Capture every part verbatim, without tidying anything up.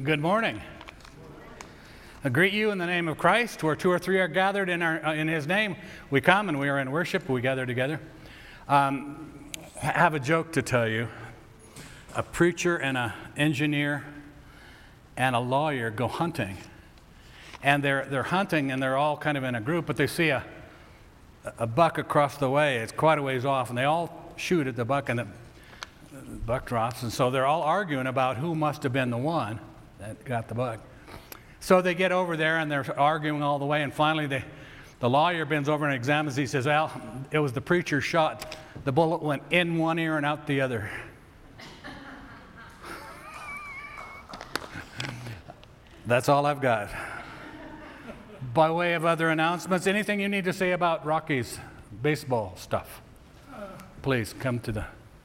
Good morning. I greet you in the name of Christ, where two or three are gathered in, our, uh, in His name. We come and we are in worship, we gather together. Um, I have a joke to tell you. A preacher and an engineer and a lawyer go hunting. And they're, they're hunting and they're all kind of in a group, but they see a, a buck across the way. It's quite a ways off, and they all shoot at the buck, and the, the buck drops. And so they're all arguing about who must have been the one that got the buck. So they get over there and they're arguing all the way, and finally they, the lawyer bends over and examines. He says, well, it was the preacher's shot. The bullet went in one ear and out the other. That's all I've got. By way of other announcements, anything you need to say about Rockies baseball stuff, please come to the...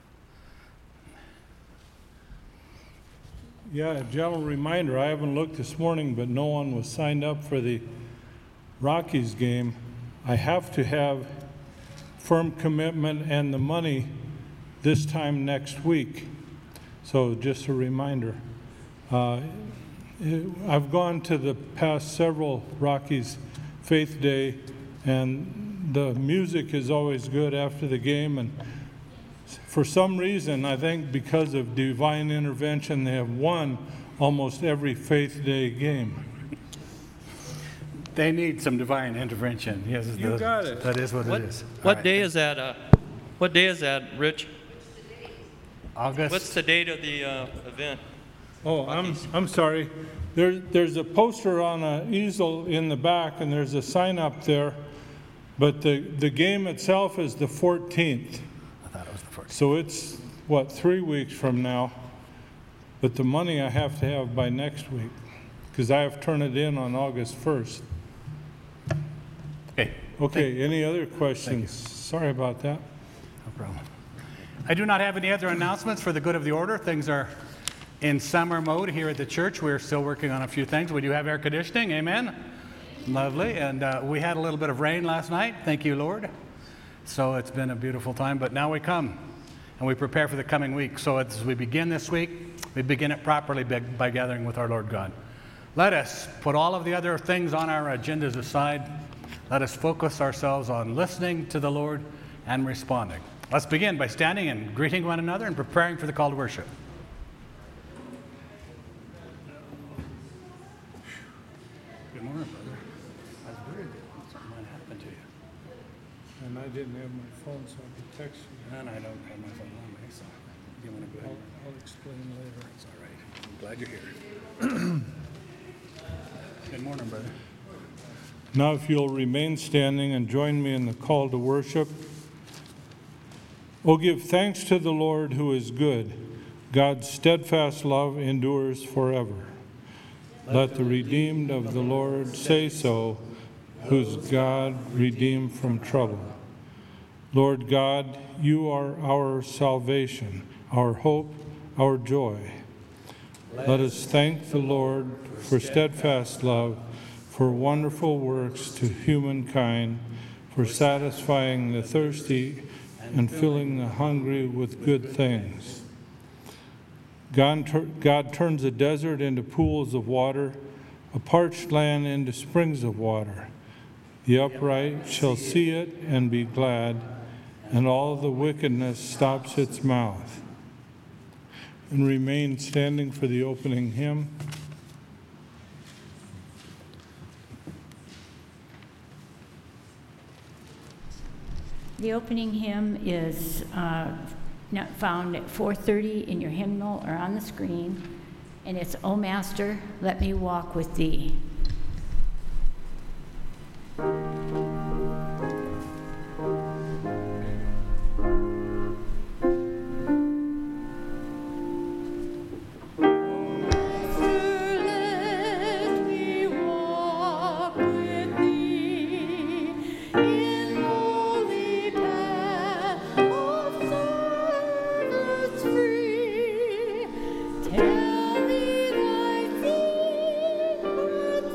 Yeah, a gentle reminder, I haven't looked this morning, but no one was signed up for the Rockies game. I have to have firm commitment and the money this time next week. So just a reminder. Uh, I've gone to the past several Rockies Faith Day, and the music is always good after the game, and for some reason, I think because of divine intervention, they have won almost every Faith Day game. They need some divine intervention. Yes, You the, got it. That is what, What, it is. what All day right. is that? Uh, what day is that, Rich? August. What's the date of the uh, event? Oh, I'm, I'm sorry. There, there's a poster on an easel in the back, and there's a sign up there, but the, the game itself is the fourteenth. I thought it was the fourteenth. So it's, what, three weeks from now, but the money I have to have by next week, because I have to turn it in on August first. Okay. Okay, any other questions? Sorry about that. No problem. I do not have any other announcements for the good of the order. Things are in summer mode here at the church. We're still working on a few things. We do have air conditioning, amen? Lovely. And uh, we had a little bit of rain last night. Thank you, Lord. So it's been a beautiful time. But now we come and we prepare for the coming week. So as we begin this week, we begin it properly by, by gathering with our Lord God. Let us put all of the other things on our agendas aside. Let us focus ourselves on listening to the Lord and responding. Let's begin by standing and greeting one another and preparing for the call to worship. Good morning, brother. I was worried that something might happen to you. And I didn't have my phone, so I could text you. And I don't have my phone on me, so you want to go ahead? I'll, I'll explain later. It's all right. I'm glad you're here. Good morning, brother. Now if you'll remain standing and join me in the call to worship. Oh, give thanks to the Lord who is good. God's steadfast love endures forever. Let the redeemed of the Lord say so, whose God redeemed from trouble. Lord God, you are our salvation, our hope, our joy. Let us thank the Lord for steadfast love, for wonderful works to humankind, for satisfying the thirsty and filling the hungry with good things. God, God turns a desert into pools of water, a parched land into springs of water. The upright shall see it and be glad, and all the wickedness stops its mouth. And remain standing for the opening hymn. The opening hymn is uh, not found at four thirty in your hymnal or on the screen, and it's "O Master, let me walk with thee." Tell me thy feet.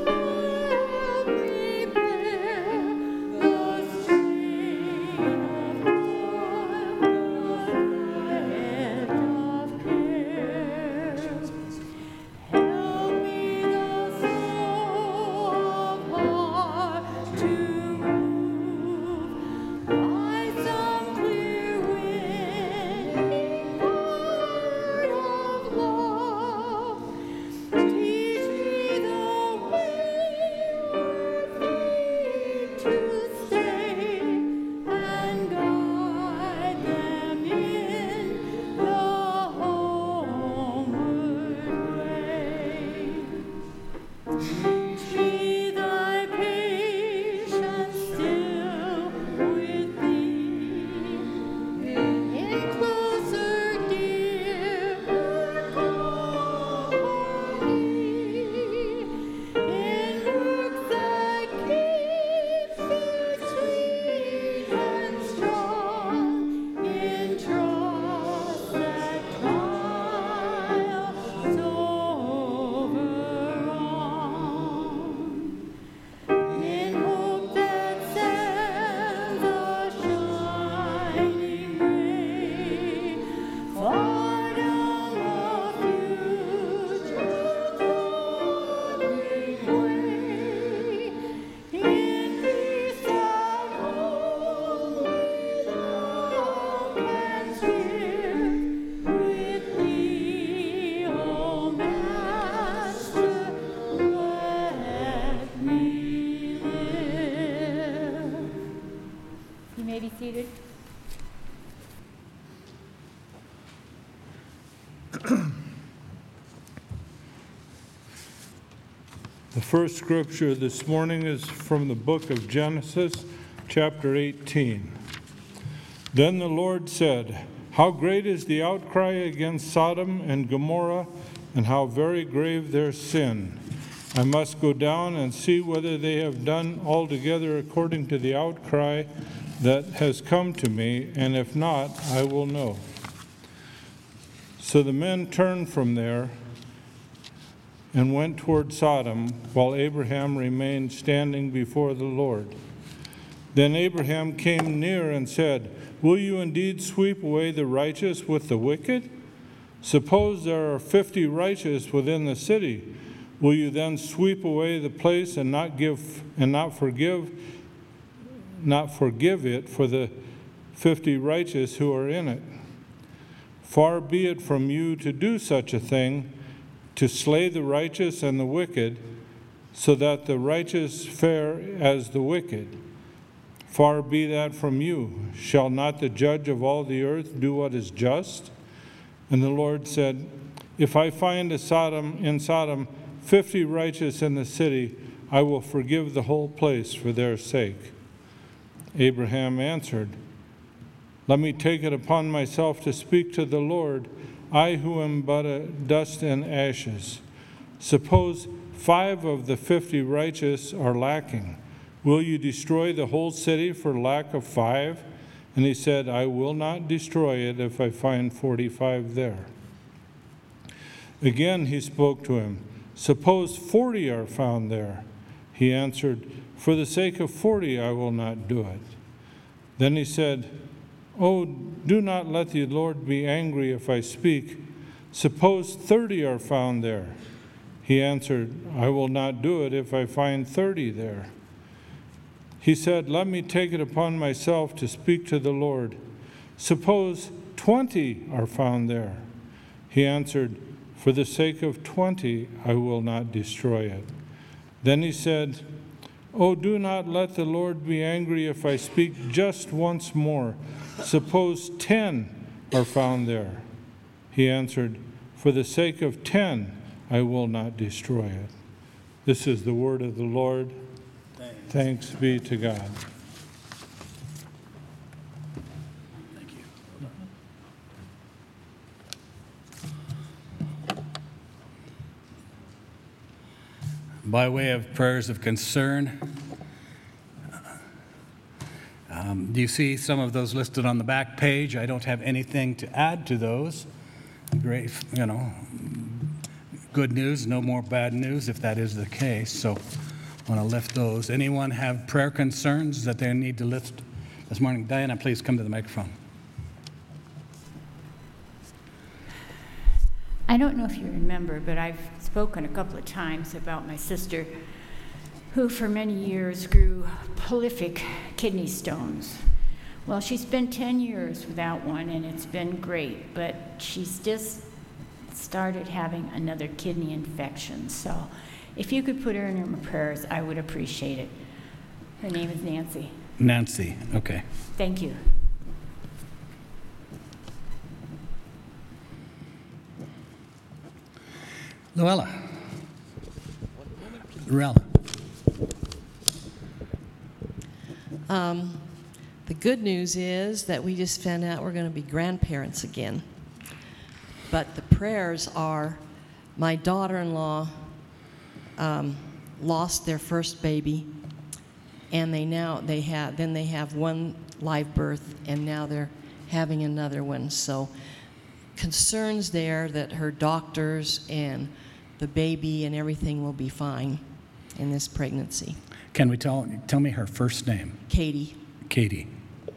The first scripture this morning is from the book of Genesis, chapter eighteen. Then the Lord said, "How great is the outcry against Sodom and Gomorrah, and how very grave their sin. I must go down and see whether they have done altogether according to the outcry that has come to me, and if not, I will know." So the men turned from there and went toward Sodom, while Abraham remained standing before the Lord. Then Abraham came near and said, "Will you indeed sweep away the righteous with the wicked? Suppose there are fifty righteous within the city. Will you then sweep away the place and not give and not forgive, not forgive it for the fifty righteous who are in it? Far be it from you to do such a thing, to slay the righteous and the wicked, so that the righteous fare as the wicked. Far be that from you. Shall not the judge of all the earth do what is just?" And the Lord said, "If I find a Sodom in Sodom fifty righteous in the city, I will forgive the whole place for their sake." Abraham answered, "Let me take it upon myself to speak to the Lord, I who am but a dust and ashes. Suppose five of the fifty righteous are lacking. Will you destroy the whole city for lack of five?" And he said, "I will not destroy it if I find forty-five there." Again he spoke to him, "Suppose forty are found there." He answered, "For the sake of forty I will not do it." Then he said, "Oh, do not let the Lord be angry if I speak. Suppose thirty are found there." He answered, "I will not do it if I find thirty there." He said, "Let me take it upon myself to speak to the Lord. Suppose twenty are found there." He answered, "For the sake of twenty I will not destroy it." Then he said, "Oh, do not let the Lord be angry if I speak just once more. Suppose ten are found there." He answered, "For the sake of ten, I will not destroy it." This is the word of the Lord. Thanks, Thanks be to God. Thank you. By way of prayers of concern, Um, do you see some of those listed on the back page? I don't have anything to add to those. Great, you know, good news, no more bad news if that is the case. So I want to lift those. Anyone have prayer concerns that they need to lift this morning? Diana, please come to the microphone. I don't know if you remember, but I've spoken a couple of times about my sister, who for many years grew prolific kidney stones. Well, she's been ten years without one, and it's been great, but she's just started having another kidney infection. So if you could put her in your prayers, I would appreciate it. Her name is Nancy. Nancy, okay. Thank you. Luella. Rella. Um, the good news is that we just found out we're going to be grandparents again. But the prayers are, my daughter-in-law um, lost their first baby, and they now they have then they have one live birth, and now they're having another one. So concerns there that her doctors and the baby and everything will be fine in this pregnancy. Can we tell, tell me her first name? Katie. Katie.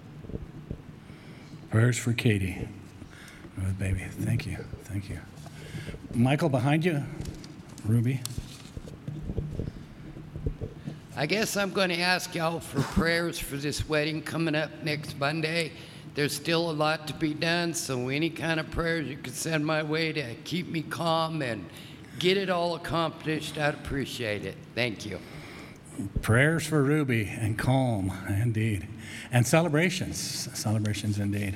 Prayers for Katie. Oh, baby, thank you, thank you. Michael, behind you. Ruby. I guess I'm going to ask y'all for prayers for this wedding coming up next Monday. There's still a lot to be done, so any kind of prayers you could send my way to keep me calm and get it all accomplished, I'd appreciate it. Thank you. Prayers for Ruby and calm, indeed. And celebrations, celebrations indeed.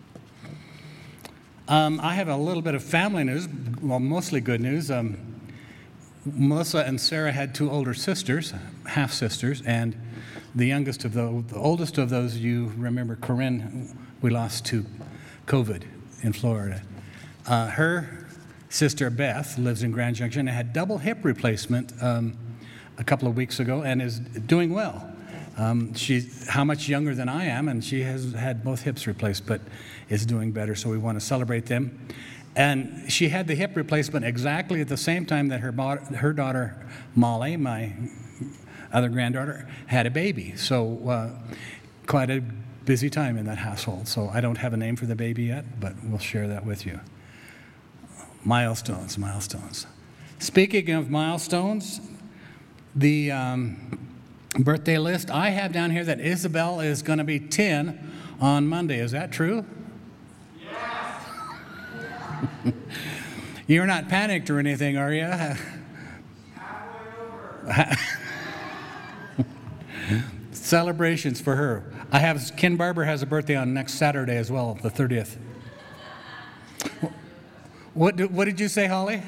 Um, I have a little bit of family news, well, mostly good news. Um, Melissa and Sarah had two older sisters, half-sisters, and the youngest of those, the oldest of those, you remember Corinne, we lost to COVID in Florida. Uh, her sister Beth lives in Grand Junction and had double hip replacement um, a couple of weeks ago and is doing well. Um, she's how much younger than I am, and she has had both hips replaced, but is doing better, so we want to celebrate them. And she had the hip replacement exactly at the same time that her, her daughter, Molly, my other granddaughter, had a baby. So uh, quite a busy time in that household. So I don't have a name for the baby yet, but we'll share that with you. Milestones, milestones. Speaking of milestones, the um, birthday list, I have down here that Isabel is going to be ten on Monday. Is that true? You're not panicked or anything, are you? Celebrations for her. I have Ken Barber has a birthday on next Saturday as well, the thirtieth. What did, what did you say, Holly?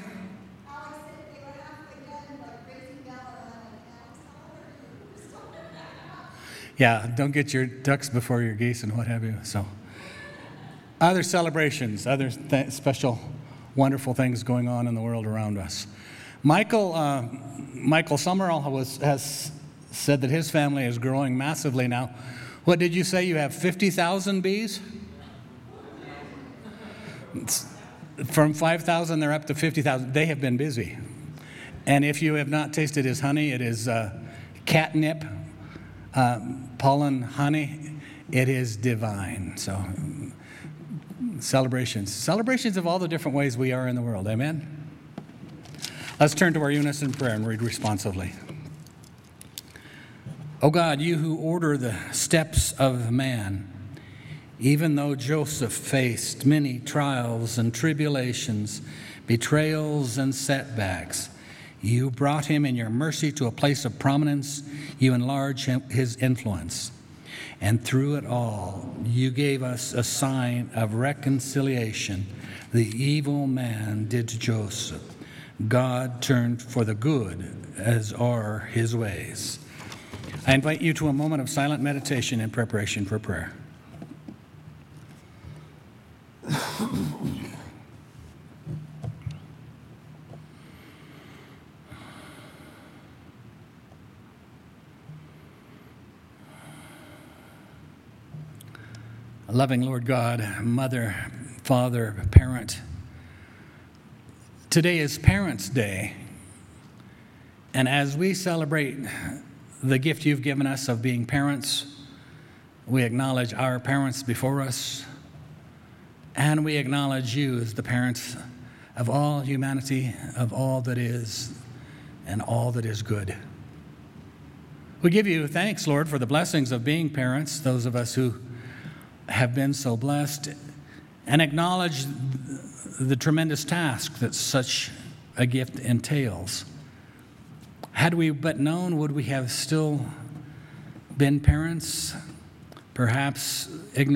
Yeah, don't get your ducks before your geese and what have you. So, other celebrations, other th- special, wonderful things going on in the world around us. Michael, uh, Michael Summerall was, has said that his family is growing massively now. What did you say? You have fifty thousand bees? It's, from five thousand, they're up to fifty thousand. They have been busy. And if you have not tasted his honey, it is uh, catnip, uh, pollen honey. It is divine. So, celebrations. Celebrations of all the different ways we are in the world. Amen? Let's turn to our unison prayer and read responsively. O God, you who order the steps of man, even though Joseph faced many trials and tribulations, betrayals and setbacks, you brought him in your mercy to a place of prominence. You enlarged his influence. And through it all, you gave us a sign of reconciliation the evil man did to Joseph. God turned for the good, as are his ways. I invite you to a moment of silent meditation in preparation for prayer. Loving Lord God, mother, father, parent, today is Parents' Day, and as we celebrate the gift you've given us of being parents, we acknowledge our parents before us, and we acknowledge you as the parents of all humanity, of all that is, and all that is good. We give you thanks, Lord, for the blessings of being parents, those of us who have been so blessed, and acknowledge the tremendous task that such a gift entails. Had we but known, would we have still been parents? Perhaps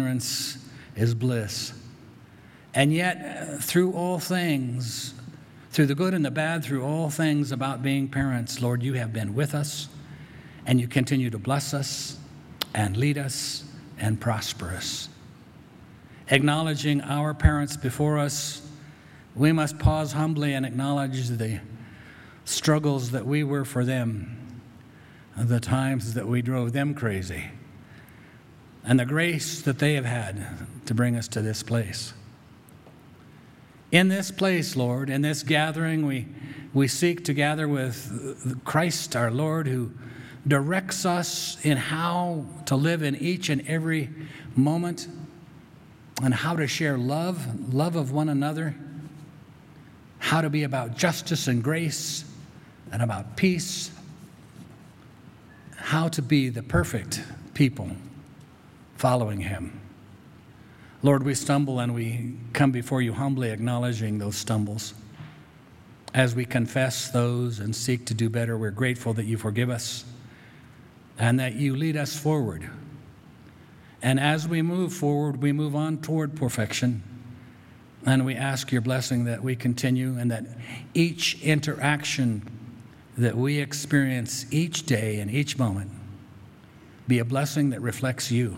ignorance is bliss. And yet, through all things, through the good and the bad, through all things about being parents, Lord, you have been with us, and you continue to bless us and lead us and prosper us. Acknowledging our parents before us, we must pause humbly and acknowledge the struggles that we were for them, the times that we drove them crazy, and the grace that they have had to bring us to this place. In this place, Lord, in this gathering, we, we seek to gather with Christ our Lord, who directs us in how to live in each and every moment, and how to share love, love of one another, how to be about justice and grace and about peace, how to be the perfect people following him. Lord, we stumble and we come before you humbly acknowledging those stumbles. As we confess those and seek to do better, we're grateful that you forgive us and that you lead us forward. And as we move forward, we move on toward perfection. And we ask your blessing that we continue and that each interaction that we experience each day and each moment be a blessing that reflects you.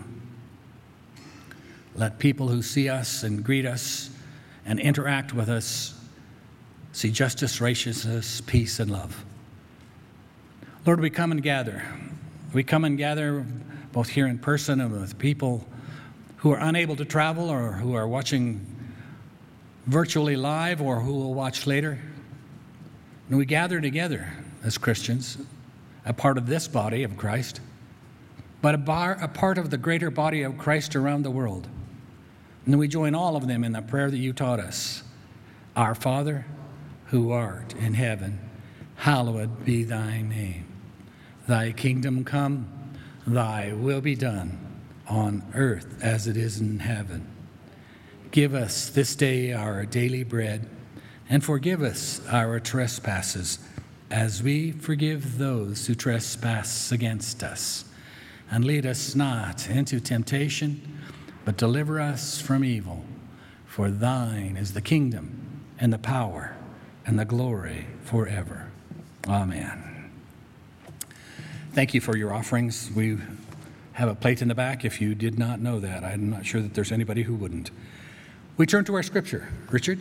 Let people who see us and greet us and interact with us see justice, righteousness, peace, and love. Lord, we come and gather. We come and gather both here in person and with people who are unable to travel or who are watching virtually live or who will watch later. And we gather together as Christians, a part of this body of Christ, but a, bar, a part of the greater body of Christ around the world. And we join all of them in the prayer that you taught us. Our Father, who art in heaven, hallowed be thy name. Thy kingdom come, thy will be done on earth as it is in heaven. Give us this day our daily bread, and forgive us our trespasses, as we forgive those who trespass against us. And lead us not into temptation, but deliver us from evil. For thine is the kingdom and the power and the glory forever. Amen. Thank you for your offerings. We have a plate in the back if you did not know that. I'm not sure that there's anybody who wouldn't. We turn to our scripture. Richard?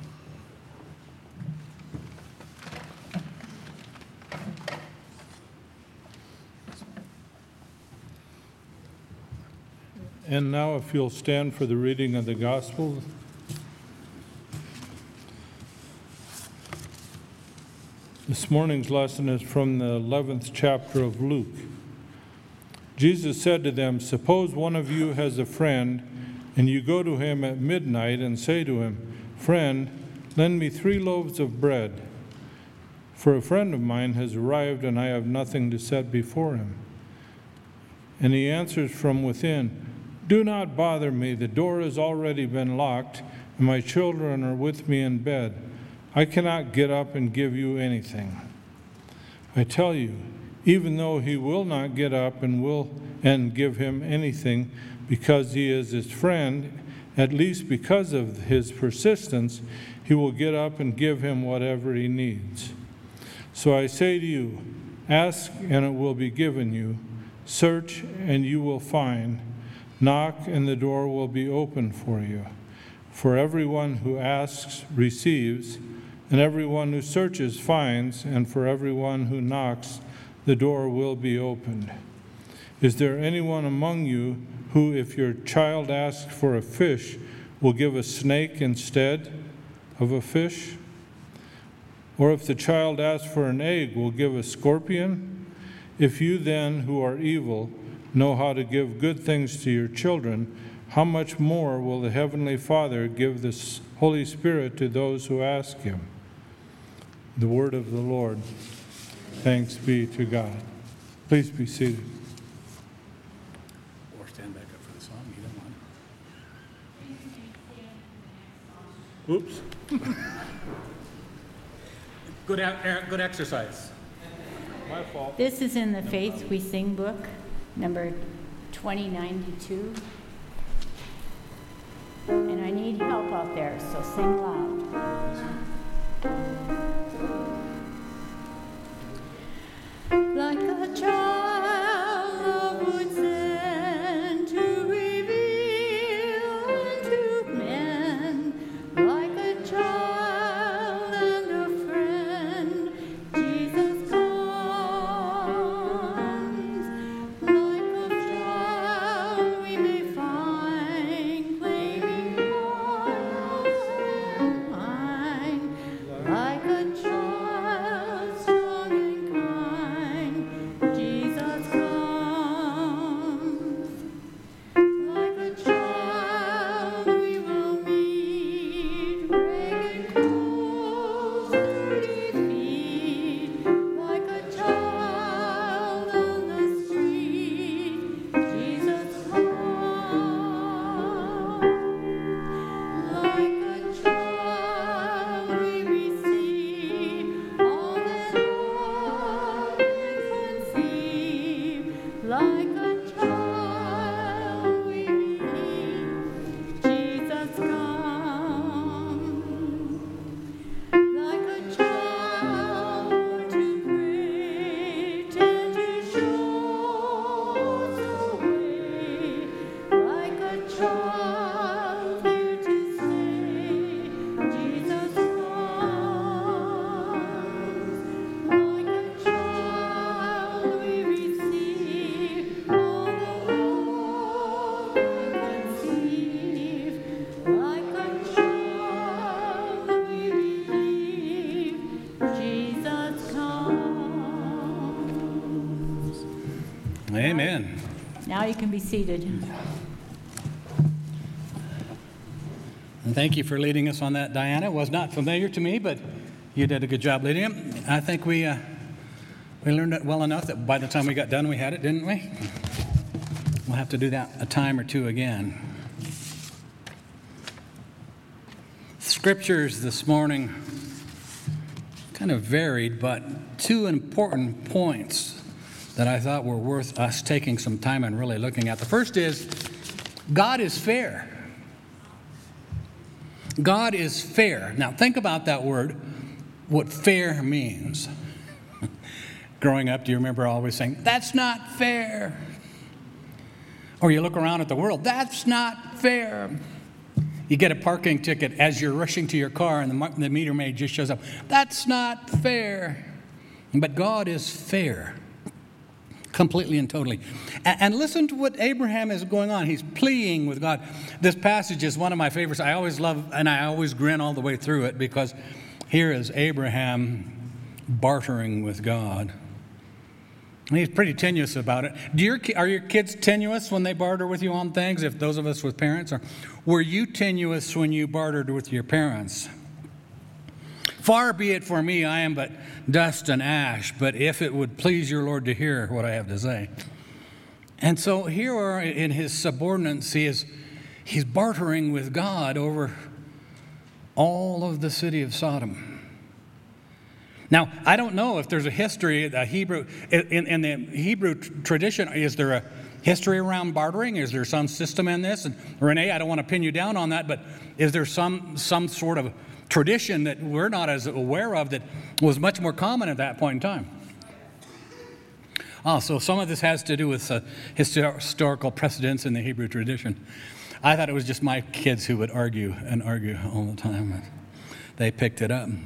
And now if you'll stand for the reading of the gospel. This morning's lesson is from the eleventh chapter of Luke. Jesus said to them, "Suppose one of you has a friend, and you go to him at midnight and say to him, 'Friend, lend me three loaves of bread, for a friend of mine has arrived and I have nothing to set before him.' And he answers from within, 'Do not bother me, the door has already been locked, and my children are with me in bed. I cannot get up and give you anything.' I tell you, even though he will not get up and will and give him anything because he is his friend, at least because of his persistence, he will get up and give him whatever he needs. So I say to you, ask and it will be given you, search and you will find, knock and the door will be opened for you. For everyone who asks receives, and everyone who searches finds, and for everyone who knocks, the door will be opened. Is there anyone among you who, if your child asks for a fish, will give a snake instead of a fish? Or if the child asks for an egg, will give a scorpion? If you then, who are evil, know how to give good things to your children, how much more will the Heavenly Father give the Holy Spirit to those who ask him?" The word of the Lord. Thanks be to God. Please be seated. Or stand back up for the song, either one. Oops. Good, e- good exercise. My fault. This is in the Faith We Sing book, number twenty ninety-two. And I need help out there, so sing loud. like a child love would send to reveal unto men, like a child and a friend, Jesus comes. Like a child we may find, claiming hearts and mind, like a child strong and kind, Jesus comes. Like a child we will meet, ragged clothes, dirty feet, like a child on the street, Jesus comes. Like a child we receive all that love can conceive, like a child we believe, Jesus comes. Like a child to pray, tend to show us the way, like a child here to stay, Jesus comes. Like a child we receive all the love we conceive, like a child we believe, Jesus comes. Amen. Now you can be seated. And thank you for leading us on that, Diana. It was not familiar to me, but you did a good job leading it. I think we uh, we learned it well enough that by the time we got done, we had it, didn't we? We'll have to do that a time or two again. Scriptures this morning kind of varied, but two important points that I thought were worth us taking some time and really looking at. The first is, God is fair. God is fair. Now think about that word, what fair means. Growing up, do you remember always saying, that's not fair? Or you look around at the world, that's not fair. You get a parking ticket as you're rushing to your car and the, the meter maid just shows up. That's not fair. But God is fair. Completely and totally. And, and listen to what Abraham is going on. He's pleading with God. This passage is one of my favorites. I always love, and I always grin all the way through it, because here is Abraham bartering with God. And he's pretty tenuous about it. Do your, are your kids tenuous when they barter with you on things, if those of us with parents? Or were you tenuous when you bartered with your parents? Far be it for me, I am but dust and ash, but if it would please your Lord to hear what I have to say. And so here are in his subordinates, he is, he's bartering with God over all of the city of Sodom. Now, I don't know if there's a history, a Hebrew, in, in the Hebrew tradition, is there a history around bartering? Is there some system in this? And Renee, I don't want to pin you down on that, but is there some some sort of tradition that we're not as aware of that was much more common at that point in time? Oh, so some of this has to do with uh, historical precedents in the Hebrew tradition. I thought it was just my kids who would argue and argue all the time. They picked it up.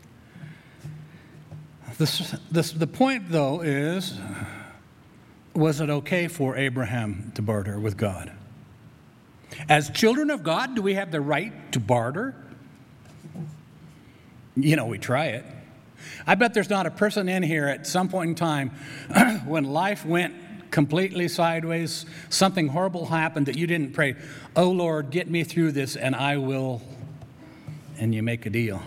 This, this, the point, though, is, was it okay for Abraham to barter with God? As children of God, do we have the right to barter? You know, we try it. I bet there's not a person in here at some point in time when life went completely sideways, something horrible happened that you didn't pray, oh, Lord, get me through this and I will, and you make a deal.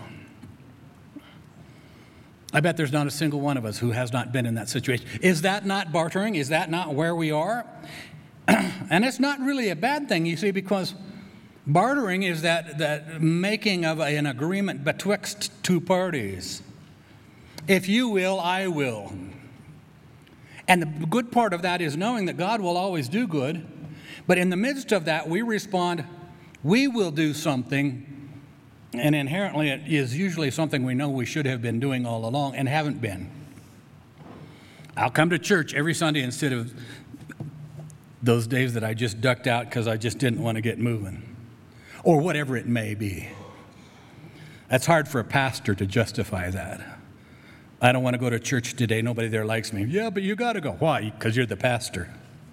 I bet there's not a single one of us who has not been in that situation. Is that not bartering? Is that not where we are? And it's not really a bad thing, you see, because bartering is that, that making of an agreement betwixt two parties. If you will, I will. And the good part of that is knowing that God will always do good. But in the midst of that, we respond, we will do something. And inherently, it is usually something we know we should have been doing all along and haven't been. I'll come to church every Sunday instead of those days that I just ducked out because I just didn't want to get moving, or whatever it may be. That's hard for a pastor to justify that. I don't want to go to church today. Nobody there likes me. Yeah, but you got to go. Why? Because you're the pastor.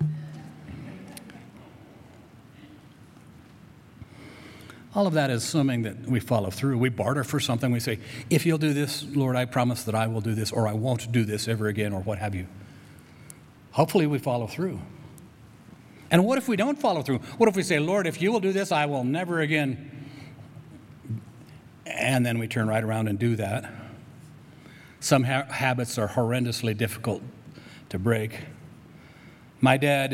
All of that is assuming that we follow through. We barter for something. We say, if you'll do this, Lord, I promise that I will do this, or I won't do this ever again, or what have you. Hopefully we follow through. And what if we don't follow through? What if we say, Lord, if you will do this, I will never again. And then we turn right around and do that. Some ha- habits are horrendously difficult to break. My dad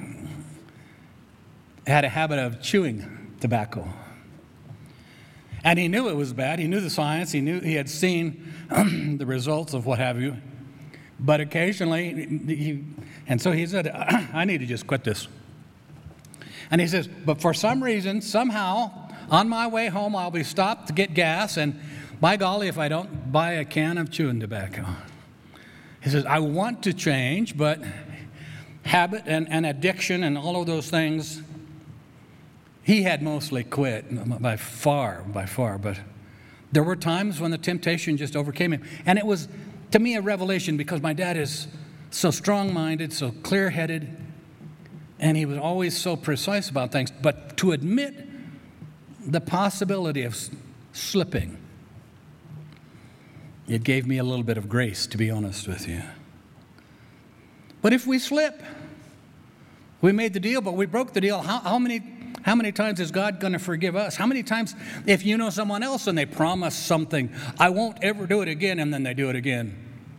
had a habit of chewing tobacco. And he knew it was bad. He knew the science. He knew he had seen the results of what have you. But occasionally, he, and so he said, I need to just quit this. And he says, but for some reason, somehow, on my way home, I'll be stopped to get gas, and by golly, if I don't buy a can of chewing tobacco. He says, I want to change, but habit and, and addiction and all of those things, he had mostly quit by far, by far. But there were times when the temptation just overcame him. And it was, to me, a revelation because my dad is so strong-minded, so clear-headed, and he was always so precise about things. But to admit the possibility of slipping, it gave me a little bit of grace, to be honest with you. But if we slip, we made the deal, but we broke the deal. How, how many how many times is God going to forgive us? How many times, if you know someone else and they promise something, I won't ever do it again, and then they do it again?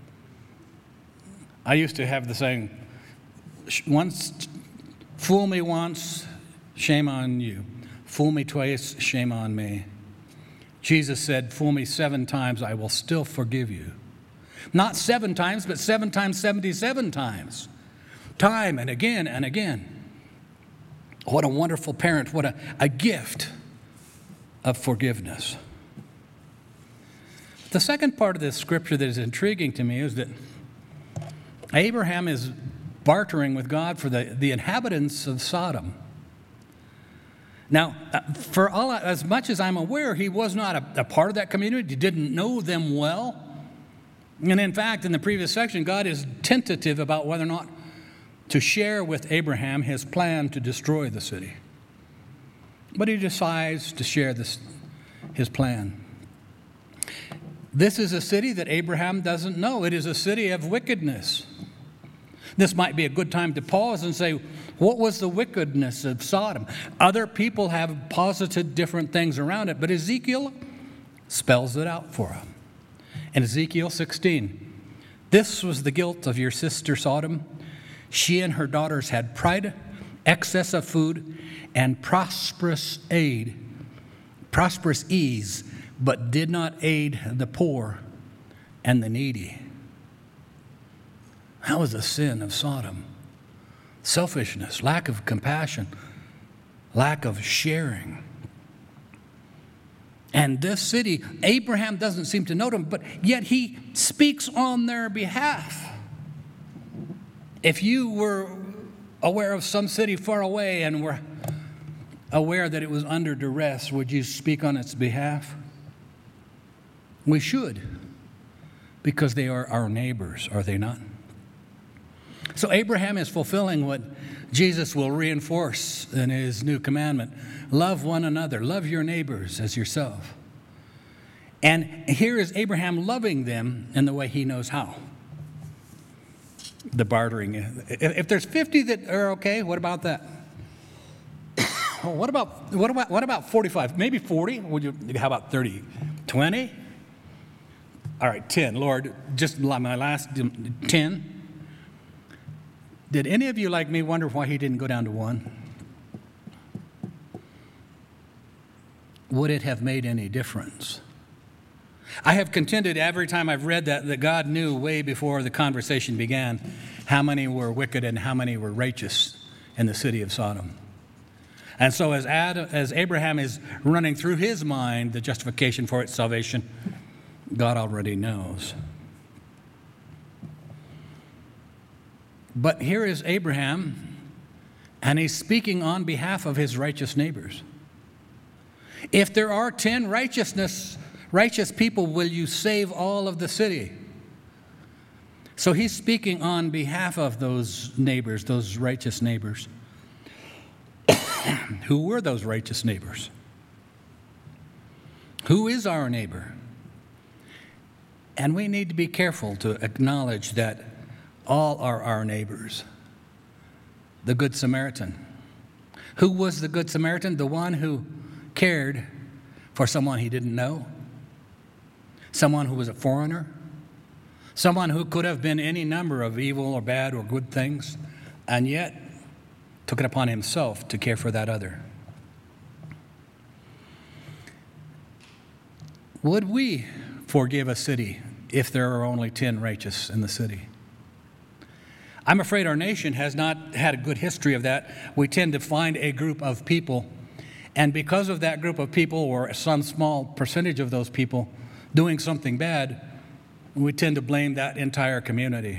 I used to have the saying, once, fool me once, shame on you. Fool me twice, shame on me. Jesus said, fool me seven times, I will still forgive you. Not seven times, but seven times, seventy-seven times. Time and again and again. What a wonderful parent. What a, a gift of forgiveness. The second part of this scripture that is intriguing to me is that Abraham is bartering with God for the, the inhabitants of Sodom. Now, for all as much as I'm aware, he was not a, a part of that community. He didn't know them well. And in fact, in the previous section, God is tentative about whether or not to share with Abraham his plan to destroy the city. But he decides to share this, his plan. This is a city that Abraham doesn't know. It is a city of wickedness. This might be a good time to pause and say, what was the wickedness of Sodom? Other people have posited different things around it, but Ezekiel spells it out for him. In Ezekiel sixteen, this was the guilt of your sister Sodom. She and her daughters had pride, excess of food, and prosperous aid, prosperous ease, but did not aid the poor and the needy. That was the sin of Sodom. Selfishness, lack of compassion, lack of sharing. And this city, Abraham doesn't seem to know them, but yet he speaks on their behalf. If you were aware of some city far away and were aware that it was under duress, would you speak on its behalf? We should, because they are our neighbors, are they not? So Abraham is fulfilling what Jesus will reinforce in his new commandment. Love one another. Love your neighbors as yourself. And here is Abraham loving them in the way he knows how. The bartering. If there's fifty that are okay, what about that? what about what about what about forty-five? Maybe forty? Would you? How about thirty? twenty? All right, ten. Lord, just my last ten. Did any of you like me wonder why he didn't go down to one? Would it have made any difference? I have contended every time I've read that that God knew way before the conversation began how many were wicked and how many were righteous in the city of Sodom. And so as, Adam, as Abraham is running through his mind the justification for its salvation, God already knows. But here is Abraham, and he's speaking on behalf of his righteous neighbors. If there are ten righteousness, righteous people, will you save all of the city? So he's speaking on behalf of those neighbors, those righteous neighbors. Who were those righteous neighbors? Who is our neighbor? And we need to be careful to acknowledge that all are our neighbors. The Good Samaritan. Who was the Good Samaritan? The one who cared for someone he didn't know, someone who was a foreigner, someone who could have been any number of evil or bad or good things, and yet took it upon himself to care for that other. Would we forgive a city if there are only ten righteous in the city? I'm afraid our nation has not had a good history of that. We tend to find a group of people, and because of that group of people, or some small percentage of those people doing something bad, we tend to blame that entire community.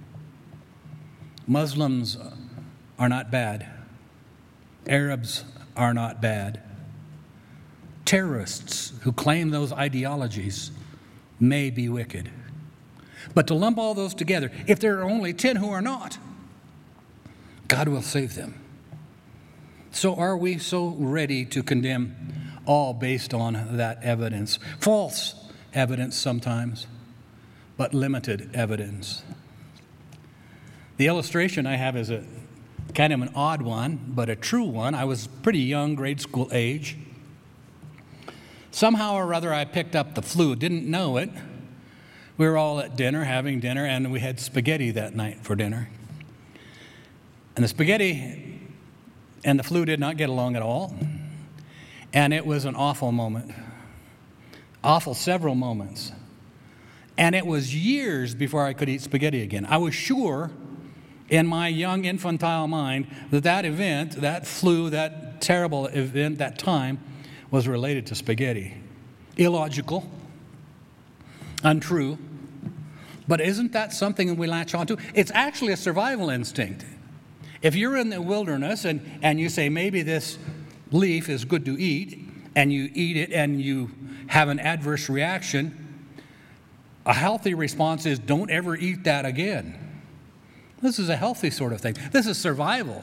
Muslims are not bad. Arabs are not bad. Terrorists who claim those ideologies may be wicked. But to lump all those together, if there are only ten who are not, God will save them. So are we so ready to condemn all based on that evidence? False evidence sometimes, but limited evidence. The illustration I have is a kind of an odd one, but a true one. I was pretty young, grade school age. Somehow or other, I picked up the flu, didn't know it. We were all at dinner, having dinner, and we had spaghetti that night for dinner. And the spaghetti and the flu did not get along at all. And it was an awful moment. Awful several moments. And it was years before I could eat spaghetti again. I was sure in my young infantile mind that that event, that flu, that terrible event, that time, was related to spaghetti. Illogical. Untrue. But isn't that something that we latch onto? It's actually a survival instinct. If you're in the wilderness and, and you say, maybe this leaf is good to eat, and you eat it and you have an adverse reaction, a healthy response is, don't ever eat that again. This is a healthy sort of thing. This is survival.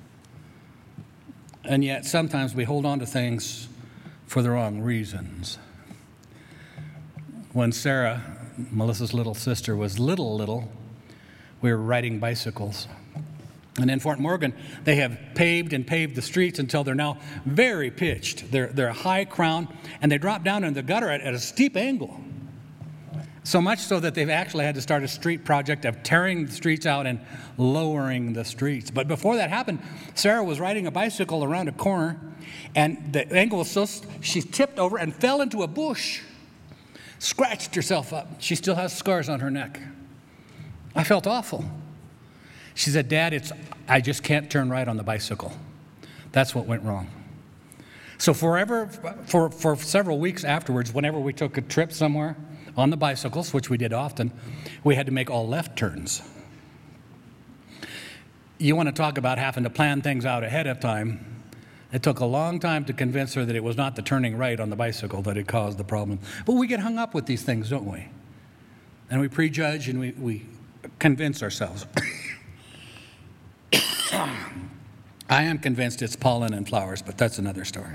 And yet sometimes we hold on to things for the wrong reasons. When Sarah, Melissa's little sister, was little, little, we were riding bicycles. And in Fort Morgan, they have paved and paved the streets until they're now very pitched. They're, they're a high crown, and they drop down in the gutter at, at a steep angle. So much so that they've actually had to start a street project of tearing the streets out and lowering the streets. But before that happened, Sarah was riding a bicycle around a corner, and the angle was so, she tipped over and fell into a bush. Scratched herself up. She still has scars on her neck. I felt awful. She said, Dad, it's, I just can't turn right on the bicycle. That's what went wrong. So forever, for, for several weeks afterwards, whenever we took a trip somewhere on the bicycles, which we did often, we had to make all left turns. You want to talk about having to plan things out ahead of time. It took a long time to convince her that it was not the turning right on the bicycle that had caused the problem. But we get hung up with these things, don't we? And we prejudge and we, we convince ourselves. I am convinced it's pollen and flowers, but that's another story.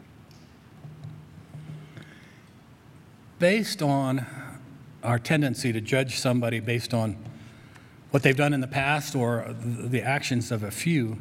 Based on our tendency to judge somebody based on what they've done in the past or the actions of a few,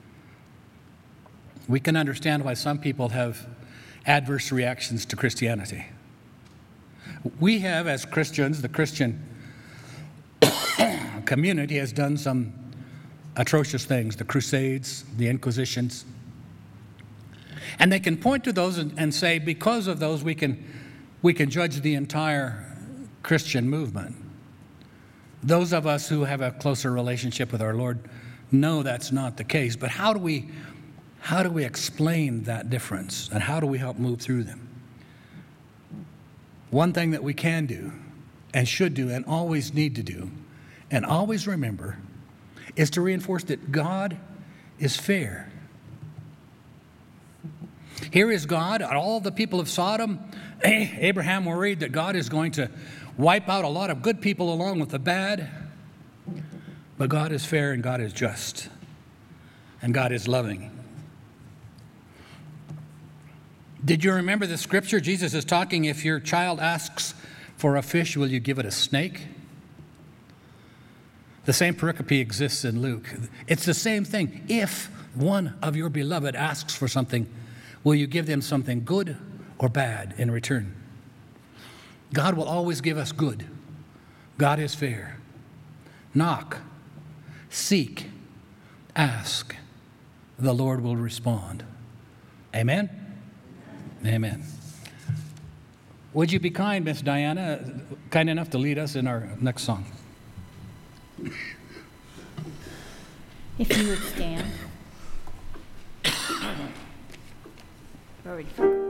we can understand why some people have adverse reactions to Christianity. We have, as Christians, the Christian community has done some atrocious things, the Crusades, the Inquisitions. And they can point to those and, and say, because of those, we can, we can judge the entire Christian movement. Those of us who have a closer relationship with our Lord know that's not the case. But how do we, how do we explain that difference? And how do we help move through them? One thing that we can do and should do and always need to do and always remember is to reinforce that God is fair. Here is God, all the people of Sodom. Abraham worried that God is going to wipe out a lot of good people along with the bad. But God is fair and God is just. And God is loving. Did you remember the scripture? Jesus is talking, if your child asks for a fish, will you give it a snake? The same pericope exists in Luke. It's the same thing. If one of your beloved asks for something, will you give them something good or bad in return? God will always give us good. God is fair. Knock, seek, ask. The Lord will respond. Amen? Amen. Would you be kind, Miss Diana, kind enough to lead us in our next song? If you would stand. Glory to God.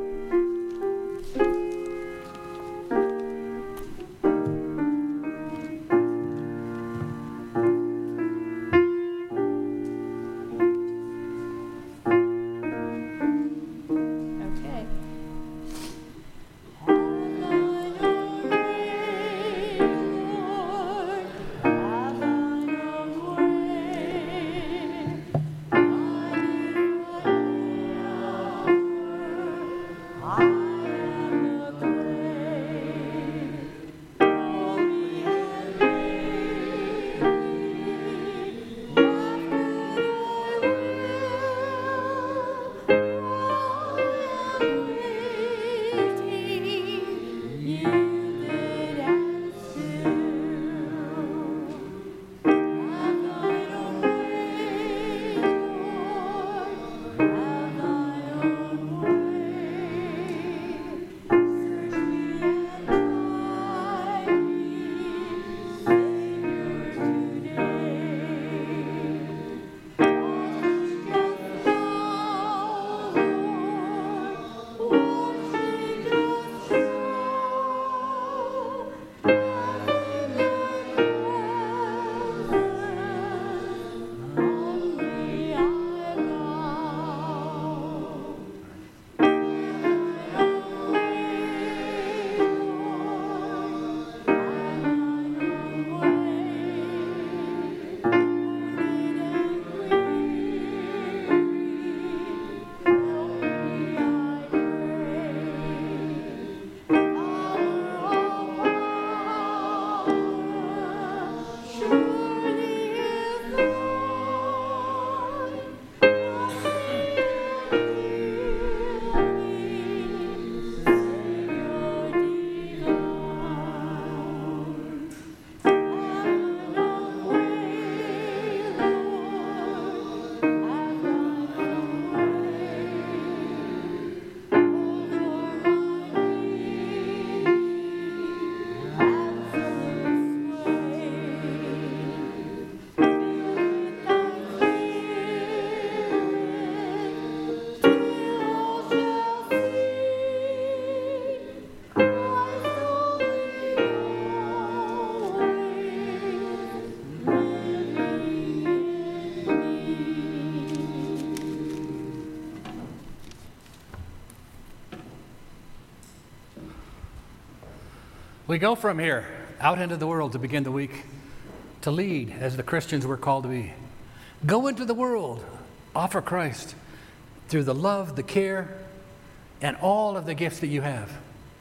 We go from here out into the world to begin the week to lead as the Christians we're called to be. Go into the world, offer Christ through the love, the care, and all of the gifts that you have.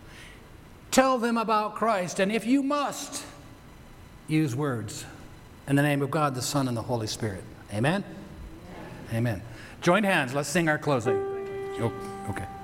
Tell them about Christ, and if you must, use words in the name of God, the Son, and the Holy Spirit. Amen? Amen. Join hands. Let's sing our closing. Oh, okay.